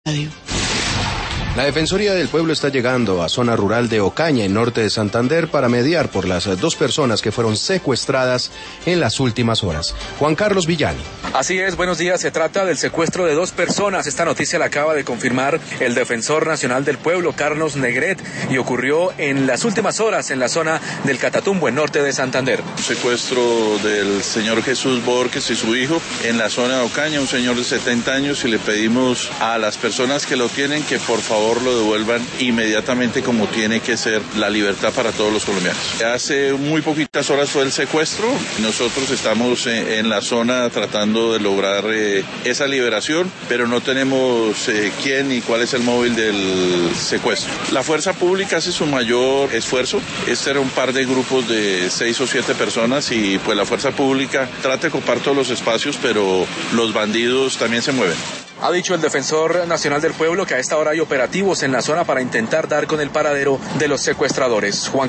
La Defensoría del Pueblo está llegando a zona rural de Ocaña, en norte de Santander, para mediar por las dos personas que fueron secuestradas en las últimas horas. Juan Carlos Villani. Así es, buenos días. Se trata del secuestro de dos personas. Esta noticia la acaba de confirmar el Defensor Nacional del Pueblo, Carlos Negret, y ocurrió en las últimas horas en la zona del Catatumbo, en norte de Santander. Secuestro del señor Jesús Borges y su hijo en la zona de Ocaña, un señor de 70 años, y le pedimos a las personas que lo tienen que por favor lo devuelvan inmediatamente, como tiene que ser la libertad para todos los colombianos. Hace muy poquitas horas fue el secuestro. Nosotros estamos en la zona tratando de lograr esa liberación, pero no tenemos quién ni cuál es el móvil del secuestro. La fuerza pública hace su mayor esfuerzo. Este era un par de grupos de 6 o 7 personas y pues la fuerza pública trata de ocupar todos los espacios, pero los bandidos también se mueven. Ha dicho el Defensor Nacional del Pueblo que a esta hora hay operativos en la zona para intentar dar con el paradero de los secuestradores. Juan